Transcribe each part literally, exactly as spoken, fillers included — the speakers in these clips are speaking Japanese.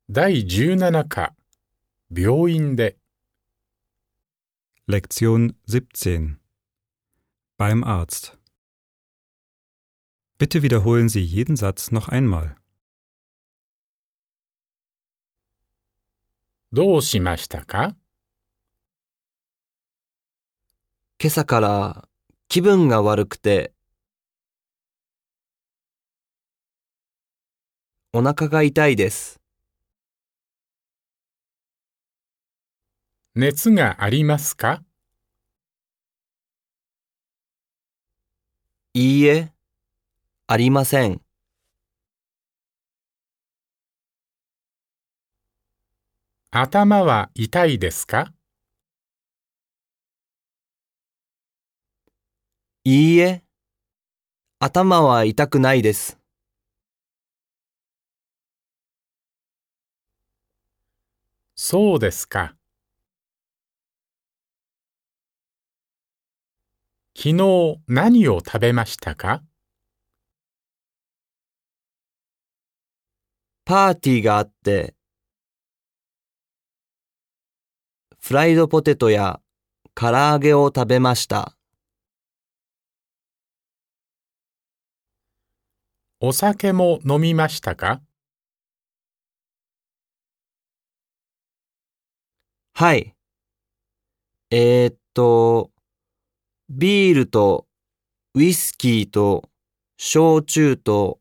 だいじゅうなな課、病院で。 Lektion siebzehn. Beim Arzt. Bitte wiederholen Sie jeden Satz noch einmal. どうしましたか？ 今朝から気分が悪くて、お腹が痛いです。 熱がありますか？ いいえ、ありません。 頭は痛いですか？ いいえ、頭は痛くないです。 そうですか。昨日何を食べましたか？ パーティーがあって、フライドポテトや唐揚げを食べました。 お酒も飲みましたか？ はい。えーっと、ビールとウイスキーと焼酎と、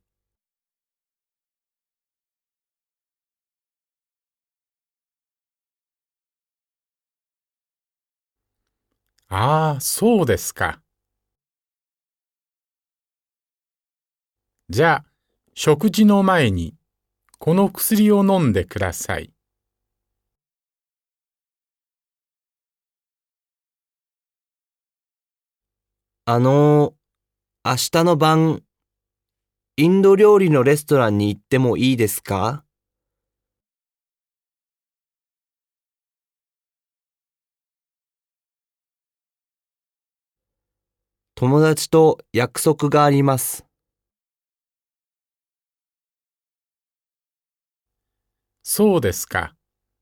ああ、そうですか。じゃあ、食事の前にこの薬を飲んでください。 あのー、明日の晩、インド料理のレストランに行ってもいいですか？友達と約束があります。 そうですか。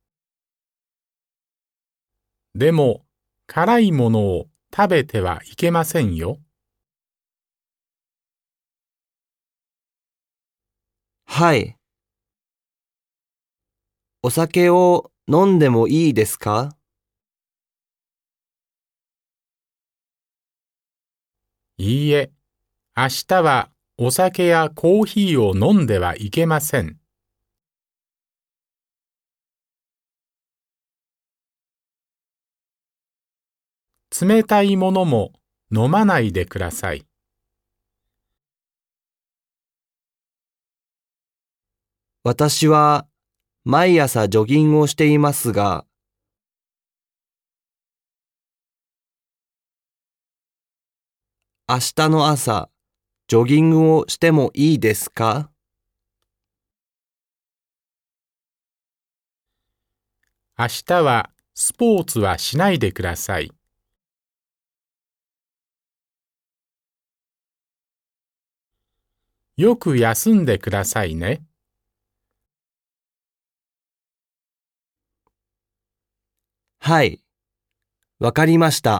でも、辛いものを食べてはいけませんよ。 はい。お酒を飲んでもいいですか？ いいえ、明日はお酒やコーヒーを飲んではいけません。冷たいものも飲まないでください。 私は毎朝ジョギングをしていますが、明日の朝、ジョギングをしてもいいですか？ 明日はスポーツはしないでください。よく休んでくださいね。 はい、わかりました。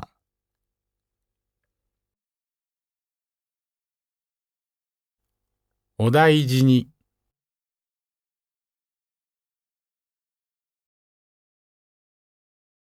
お大事に。